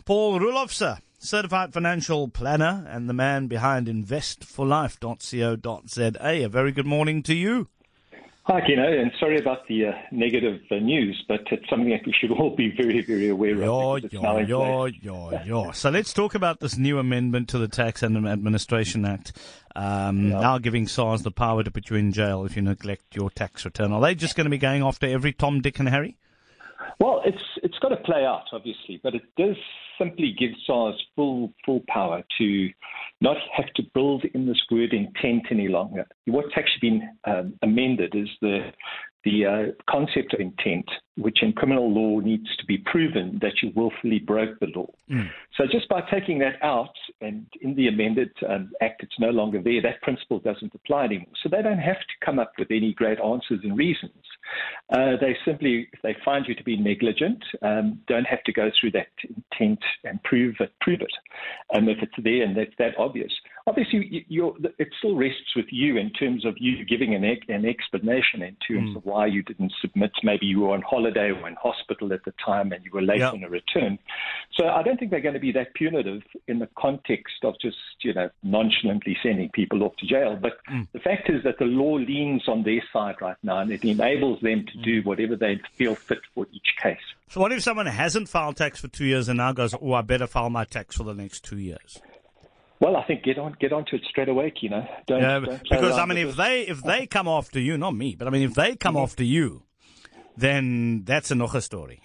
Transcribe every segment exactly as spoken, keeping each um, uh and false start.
Paul Roelofse, certified financial planner and the man behind invest for life dot co dot za. A very good morning to you. Hi, Keno, and sorry about the uh, negative uh, news, but it's something that we should all be very, very aware of. Yeah, yeah, yeah, yeah. So let's talk about this new amendment to the Tax and Administration Act, um, yeah. now giving SARS the power to put you in jail if you neglect your tax return. Are they just going to be going after every Tom, Dick and Harry? Well, it's it's got to play out, obviously, but it does simply give SARS full full power to not have to build in this word intent any longer. What's actually been um, amended is the the uh, concept of intent, which in criminal law needs to be proven that you willfully broke the law. Mm. So just by taking that out, and in the amended um, act, it's no longer there, that principle doesn't apply anymore. So they don't have to come up with any great answers and reasons. Uh, they simply, if they find you to be negligent, um, don't have to go through that intent and prove it. Prove it. Um, if it's there and that's that obvious. Obviously, you're, it still rests with you in terms of you giving an, an explanation in terms mm. of why you didn't submit. Maybe you were on holiday or in hospital at the time and you were late yep. on a return. So I don't think they're going to be that punitive in the context of just, you know, nonchalantly sending people off to jail. But mm. the fact is that the law leans on their side right now, and it enables them to mm. do whatever they feel fit for each case. So what if someone hasn't filed tax for two years and now goes, oh, I better file my tax for the next two years? Well, I think get on get onto it straight away, you know. Don't, yeah, don't because I mean, if they if they come after you, not me, but I mean, if they come mm-hmm. after you, then that's another story.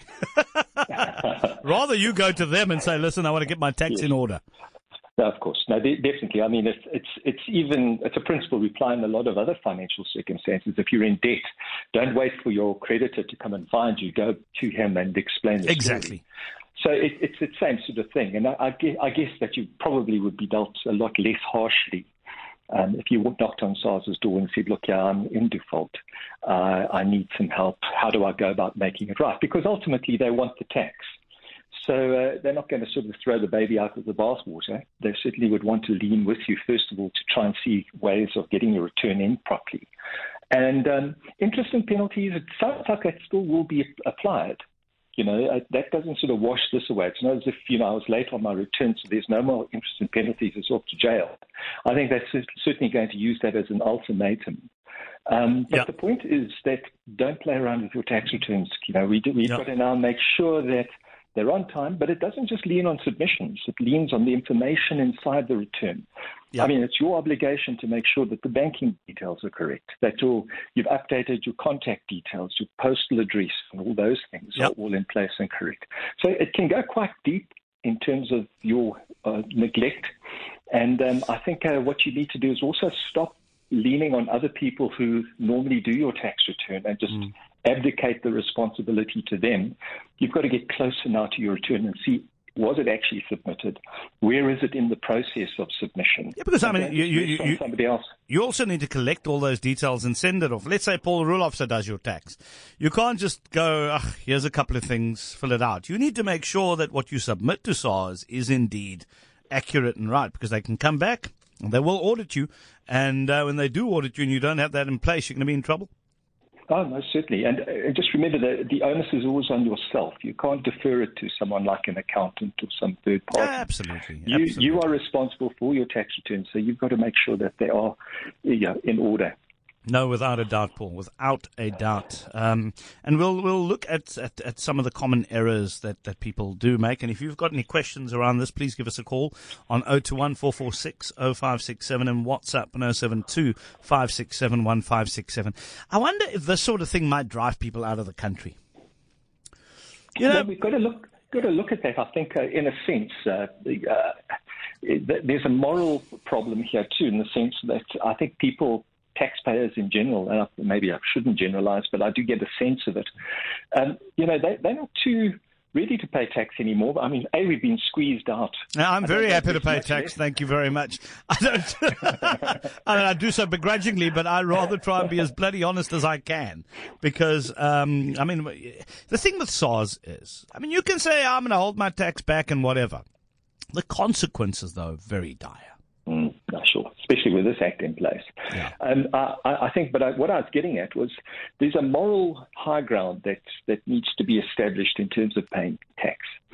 Rather, you go to them and say, "Listen, I want to get my tax yes. in order." No, of course, no, de- definitely. I mean, it's it's it's even it's a principle we apply in a lot of other financial circumstances. If you're in debt, don't wait for your creditor to come and find you. Go to him and explain the exactly. story. So it, it's the same sort of thing. And I, I, guess, I guess that you probably would be dealt a lot less harshly um, if you knocked on SARS's door and said, look, yeah, I'm in default. Uh, I need some help. How do I go about making it right? Because ultimately they want the tax. So uh, they're not going to sort of throw the baby out with the bathwater. They certainly would want to lean with you, first of all, to try and see ways of getting your return in properly. And um, interest and penalties, it sounds like that still will be applied. You know, that doesn't sort of wash this away. It's not as if, you know, I was late on my return, so there's no more interest and penalties, it's off to jail. I think that's certainly going to use that as an ultimatum. Um, but yep. the point is that don't play around with your tax returns. You know, we do, we've yep. got to now make sure that they're on time, but it doesn't just lean on submissions. It leans on the information inside the return. Yep. I mean, it's your obligation to make sure that the banking details are correct, that all, you've updated your contact details, your postal address, and all those things yep. are all in place and correct. So it can go quite deep in terms of your uh, neglect. And um, I think uh, what you need to do is also stop leaning on other people who normally do your tax return and just mm. abdicate the responsibility to them. You've got to get closer now to your return and see, was it actually submitted? Where is it in the process of submission? Yeah, because I mean, you, you, you, somebody else. you also need to collect all those details and send it off. Let's say Paul Roelofse does your tax. You can't just go, oh, here's a couple of things, fill it out. You need to make sure that what you submit to SARS is indeed accurate and right, because they can come back and they will audit you. And uh, when they do audit you and you don't have that in place, you're going to be in trouble. Oh, most certainly. And uh, just remember that the onus is always on yourself. You can't defer it to someone like an accountant or some third party. Yeah, absolutely. You, absolutely. you are responsible for your tax returns, so you've got to make sure that they are you know, in order. No, without a doubt, Paul, without a doubt. Um, and we'll we'll look at, at, at some of the common errors that, that people do make. And if you've got any questions around this, please give us a call on oh two one, four four six, oh five six seven and WhatsApp on oh seven two, five six seven, one five six seven. I wonder if this sort of thing might drive people out of the country. You know, well, we've got to look got to look at that. I think, uh, in a sense, uh, the, uh, there's a moral problem here too, in the sense that I think people. Taxpayers in general, and maybe I shouldn't generalize, but I do get a sense of it. Um, you know, they, they're not too ready to pay tax anymore. I mean, A, we've been squeezed out. Now, I'm very happy to pay tax. Less. Thank you very much. I don't. I mean, I do so begrudgingly, but I rather try and be as bloody honest as I can, because um, I mean, the thing with SARS is, I mean, you can say I'm going to hold my tax back and whatever. The consequences, though, are very dire. Mm, sure, especially with this act in place. Yeah. Um, I, I think, but I, what I was getting at was there's a moral high ground that that needs to be established in terms of paying tax.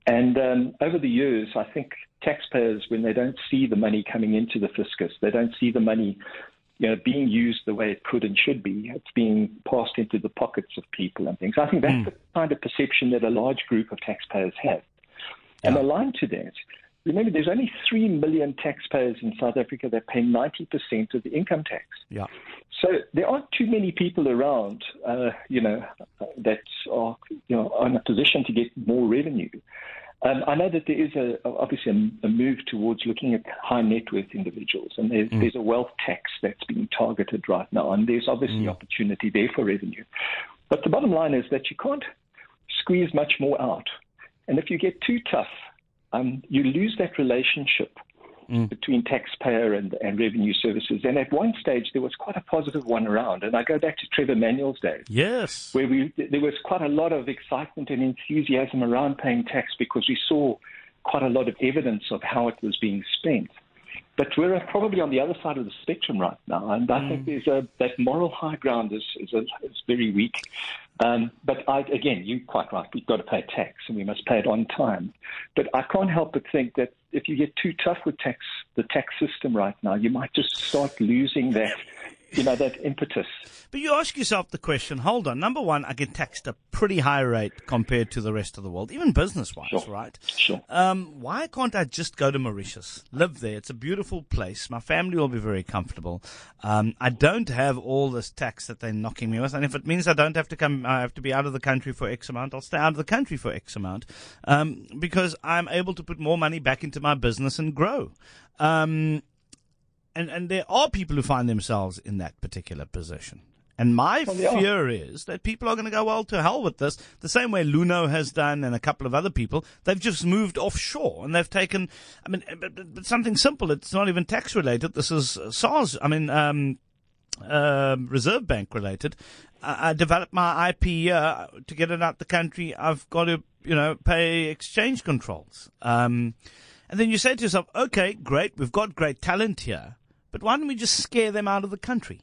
And um, over the years, I think taxpayers, when they don't see the money coming into the fiscus, they don't see the money, you know, being used the way it could and should be. It's being passed into the pockets of people and things. I think that's mm. the kind of perception that a large group of taxpayers have. And yeah. aligned to that, remember, there's only three million taxpayers in South Africa that pay ninety percent of the income tax. Yeah. So there aren't too many people around, uh, you know, that are, you know, in a position to get more revenue. Um, I know that there is a, obviously a, a move towards looking at high net worth individuals, and there's, mm. there's a wealth tax that's being targeted right now, and there's obviously mm. opportunity there for revenue. But the bottom line is that you can't squeeze much more out. And if you get too tough, um, you lose that relationship mm. between taxpayer and, and revenue services. And at one stage, there was quite a positive one around. And I go back to Trevor Manuel's days. Yes. Where we there was quite a lot of excitement and enthusiasm around paying tax because we saw quite a lot of evidence of how it was being spent. But we're probably on the other side of the spectrum right now, and I mm. think there's a, that moral high ground is is, a, is very weak. Um, but I, again, you're quite right. We've got to pay tax, and we must pay it on time. But I can't help but think that if you get too tough with tax, the tax system right now, you might just start losing that, you know, that impetus. But you ask yourself the question, hold on, number one, I get taxed a pretty high rate compared to the rest of the world, even business-wise, sure. right? Sure. Um, why can't I just go to Mauritius, live there? It's a beautiful place. My family will be very comfortable. Um, I don't have all this tax that they're knocking me with. And if it means I don't have to come, I have to be out of the country for X amount, I'll stay out of the country for X amount, um, because I'm able to put more money back into my business and grow. Um, And, and there are people who find themselves in that particular position. And my well, fear is that people are going to go, well, to hell with this. The same way Luno has done and a couple of other people, they've just moved offshore and they've taken, I mean, but, but something simple. It's not even tax related. This is SARS, I mean, um, uh, Reserve Bank related. I, I developed my I P here to get it out the country. I've got to, you know, pay exchange controls. Um, and then you say to yourself, okay, great. We've got great talent here. But why don't we just scare them out of the country?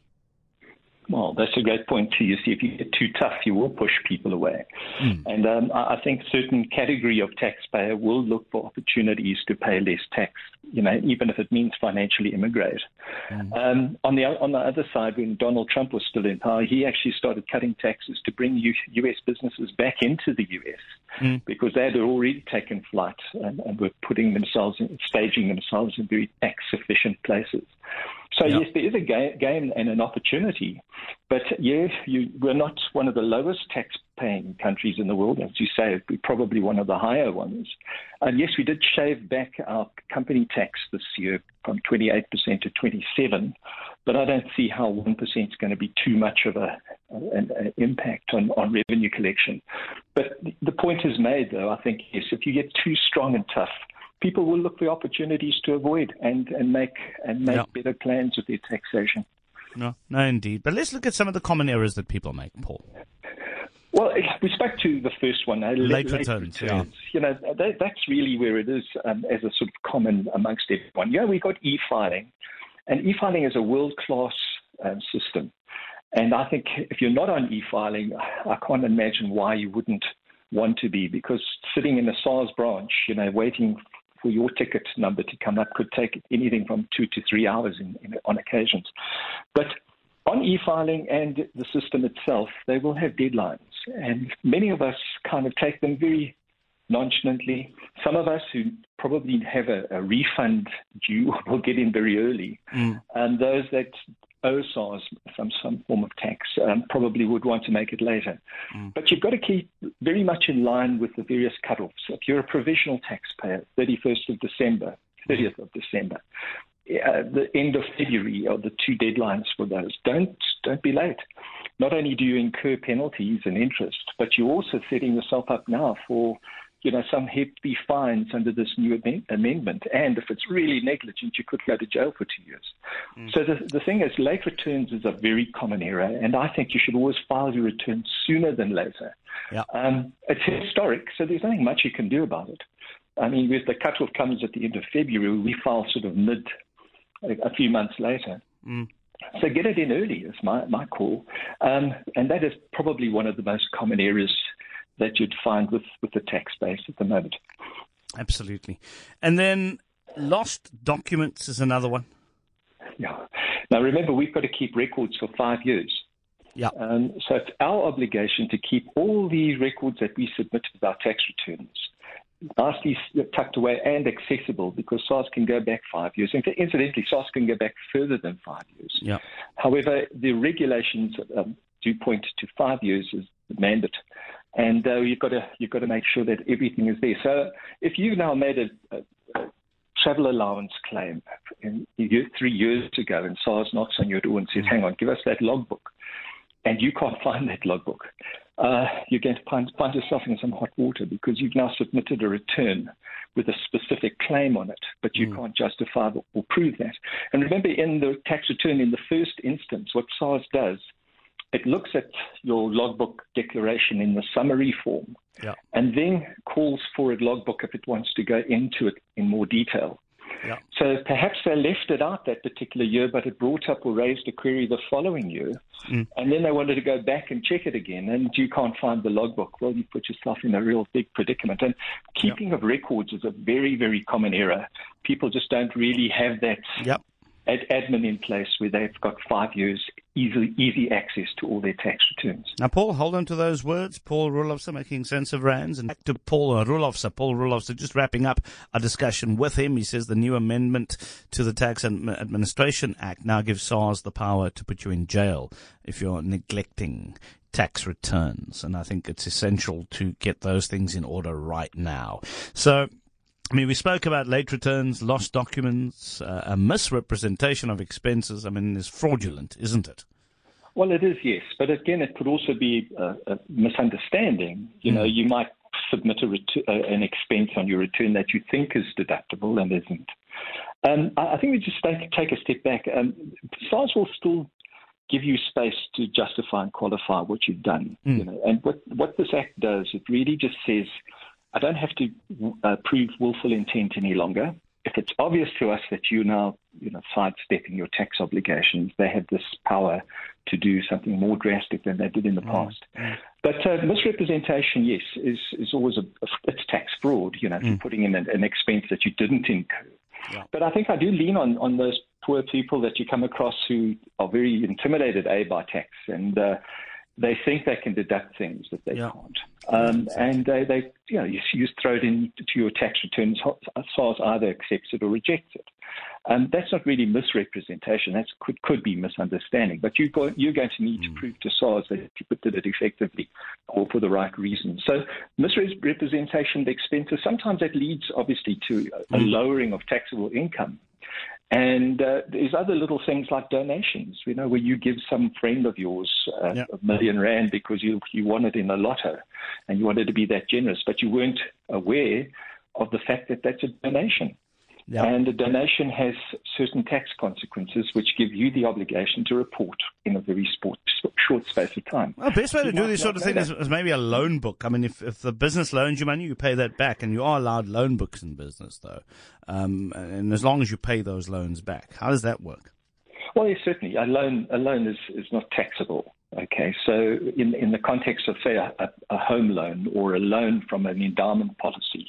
Well, that's a great point too. You see, if you get too tough, you will push people away. Mm. And um, I think certain category of taxpayer will look for opportunities to pay less tax, you know, even if it means financially immigrate. Mm. Um, on the on the other side, when Donald Trump was still in power, he actually started cutting taxes to bring U- U.S. businesses back into the U S mm. because they had already taken flight and, and were putting themselves, in, staging themselves in very tax-efficient places. So, yeah. yes, there is a ga- game and an opportunity. But, yes, you, we're not one of the lowest tax-paying countries in the world. As you say, we're probably one of the higher ones. And, yes, we did shave back our company tax this year from twenty-eight percent to twenty-seven percent. But I don't see how one percent is going to be too much of a, an, an impact on, on revenue collection. But the point is made, though, I think, yes, if you get too strong and tough, people will look for opportunities to avoid and, and make and make yeah. better plans with their taxation. No, no, indeed. But let's look at some of the common errors that people make, Paul. Well, we spoke to the first one, uh, late, late returns. returns. Yeah. You know, that, that's really where it is um, as a sort of common amongst everyone. You know, we got e-filing, and e-filing is a world-class um, system. And I think if you're not on e-filing, I can't imagine why you wouldn't want to be, because sitting in a SARS branch, you know, waiting for your ticket number to come up could take anything from two to three hours in, in, on occasions. But on e-filing and the system itself, they will have deadlines. And many of us kind of take them very nonchalantly. Some of us who probably have a, a refund due will get in very early. Mm. And those that owe SARS some, some form of tax um, probably would want to make it later. Mm. But you've got to keep very much in line with the various cutoffs. If you're a provisional taxpayer, thirty-first of December, thirtieth of December, uh, the end of February are the two deadlines for those. Don't don't be late. Not only do you incur penalties and interest, but you're also setting yourself up now for, you know, some hefty fines under this new am- amendment. And if it's really negligent, you could go to jail for two years. Mm. So the, the thing is, late returns is a very common error, and I think you should always file your returns sooner than later. Yeah. Um, it's historic, so there's nothing much you can do about it. I mean, if the cutoff comes at the end of February, we file sort of mid, a, a few months later. Mm. So get it in early is my, my call. Um, and that is probably one of the most common areas that you'd find with, with the tax base at the moment. Absolutely. And then lost documents is another one. Yeah. Now, remember, we've got to keep records for five years. Yeah. Um, so it's our obligation to keep all the records that we submit with our tax returns nicely tucked away and accessible, because SARS can go back five years. Incidentally, SARS can go back further than five years. Yeah. However, the regulations um, do point to five years as the mandate, and uh, you've got to you've got to make sure that everything is there. So if you now made a, a, a travel allowance claim in, in, three years ago, and SARS knocks on your door and says, "Hang on, give us that logbook," and you can't find that logbook, uh, you're going to find, find yourself in some hot water, because you've now submitted a return with a specific claim on it, but you mm. can't justify or prove that. And remember, in the tax return, in the first instance, what SARS does, it looks at your logbook declaration in the summary form, yeah. and then calls for a logbook if it wants to go into it in more detail. Yeah. So perhaps they left it out that particular year, but it brought up or raised a query the following year, mm. and then they wanted to go back and check it again, and you can't find the logbook. Well, you put yourself in a real big predicament. And keeping yep. of records is a very, very common error. People just don't really have that yep. ad- admin in place where they've got five years easy, easy access to all their tax returns. Now, Paul, hold on to those words. Paul Roelofse making sense of rands. And back to Paul Roelofse. Paul Roelofse, just wrapping up our discussion with him. He says the new amendment to the Tax Administration Act now gives SARS the power to put you in jail if you're neglecting tax returns. And I think it's essential to get those things in order right now. So, I mean, we spoke about late returns, lost documents, uh, a misrepresentation of expenses. I mean, it's fraudulent, isn't it? Well, it is, yes. But again, it could also be a, a misunderstanding. You mm. know, you might submit a ret- uh, an expense on your return that you think is deductible and isn't. Um, I, I think we just take, take a step back. Um, SARS will still give you space to justify and qualify what you've done. Mm. You know, and what, what this act does, it really just says, I don't have to uh, prove willful intent any longer. If it's obvious to us that you're now, you know, sidestepping your tax obligations, they have this power to do something more drastic than they did in the past. Mm. But uh, misrepresentation, yes, is is always a, it's tax fraud. You know, mm. if you're putting in an, an expense that you didn't incur. Yeah. But I think I do lean on on those poor people that you come across who are very intimidated, A, by tax, and uh, they think they can deduct things that they yeah. can't. Um, exactly. And they, they, you know, you, you just throw it into your tax returns. SARS either accepts it or rejects it. Um, that's not really misrepresentation. That could could be misunderstanding. But you go, you're going to need mm. to prove to SARS that you did it effectively or for the right reason. So misrepresentation of expenses, sometimes that leads, obviously, to a, a mm. lowering of taxable income. And uh, there's other little things like donations, you know, where you give some friend of yours uh, yeah. a million rand because you you won it in a lotto and you wanted to be that generous, but you weren't aware of the fact that that's a donation. Yeah. And a donation has certain tax consequences which give you the obligation to report in a very sport, short space of time. Well, the best way to you do this sort of thing is, is maybe a loan book. I mean, if, if the business loans you money, you pay that back, and you are allowed loan books in business, though. Um, and as long as you pay those loans back. How does that work? Well, yes, certainly. A loan, a loan is, is not taxable. Okay, so in in the context of, say, a, a home loan or a loan from an endowment policy,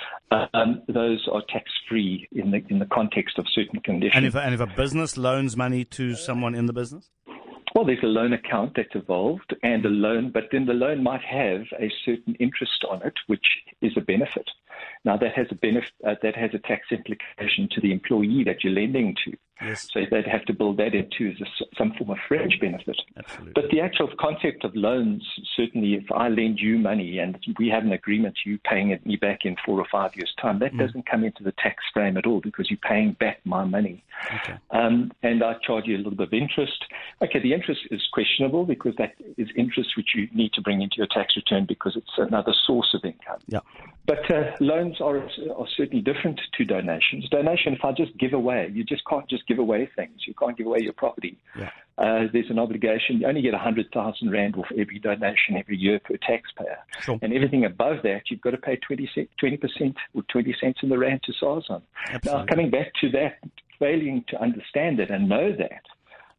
um, those are tax-free in the in the context of certain conditions. And if, and if a business loans money to someone in the business? Well, there's a loan account that's evolved and a loan, but then the loan might have a certain interest on it, which is a benefit. Now, that has a benefit, uh, that has a tax implication to the employee that you're lending to. Yes. So they'd have to build that into as a, some form of fringe benefit. Absolutely. But the actual concept of loans, certainly if I lend you money and we have an agreement, you paying it me back in four or five years' time, that mm. doesn't come into the tax frame at all because you're paying back my money. Okay. Um, and I charge you a little bit of interest. Okay, the interest is questionable because that is interest which you need to bring into your tax return because it's another source of income. Yeah. But uh, loans are, are certainly different to donations. Donation, if I just give away, you just can't just give away things. You can't give away your property. Yeah. Uh, there's an obligation. You only get one hundred thousand rand off every donation every year per taxpayer. Sure. And everything above that, you've got to pay twenty percent or twenty cents in the rand to SARS on. Absolutely. Now, coming back to that, failing to understand it and know that,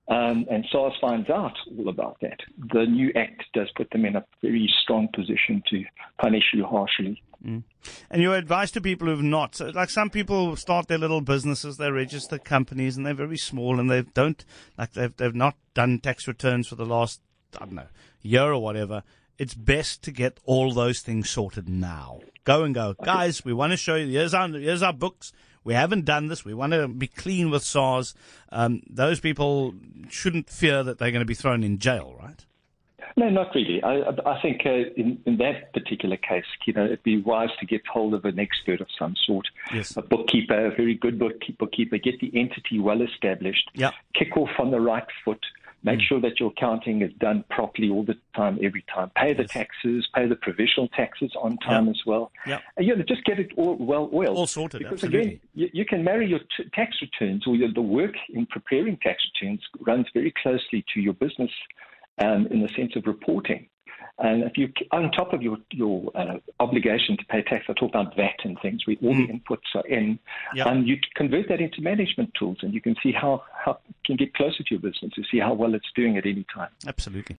um, and SARS finds out all about that, the new act does put them in a very strong position to punish you harshly. Mm. And your advice to people who've not, so like some people start their little businesses, they register companies, and they're very small, and they don't, like they've they've not done tax returns for the last, I don't know, year or whatever. It's best to get all those things sorted now. Go and go, guys. We want to show you. Here's our here's our books. We haven't done this. We want to be clean with SARS. Um, those people shouldn't fear that they're going to be thrown in jail, right? No, not really. I, I think uh, in, in that particular case, you know, it'd be wise to get hold of an expert of some sort, yes. a bookkeeper, a very good bookkeeper, get the entity well established, yep. kick off on the right foot, make mm. sure that your accounting is done properly all the time, every time. Pay the yes. taxes, pay the provisional taxes on time yep. as well. Yep. And, you know, just get it all well oiled. All sorted, because absolutely. Again, you, you can marry your t- tax returns, or your, the work in preparing tax returns runs very closely to your business um, in the sense of reporting. And if you, on top of your your uh, obligation to pay tax, I talk about V A T and things, where all mm. the inputs are in, yep. and you convert that into management tools, and you can see how, how you can get closer to your business to see how well it's doing at any time. Absolutely.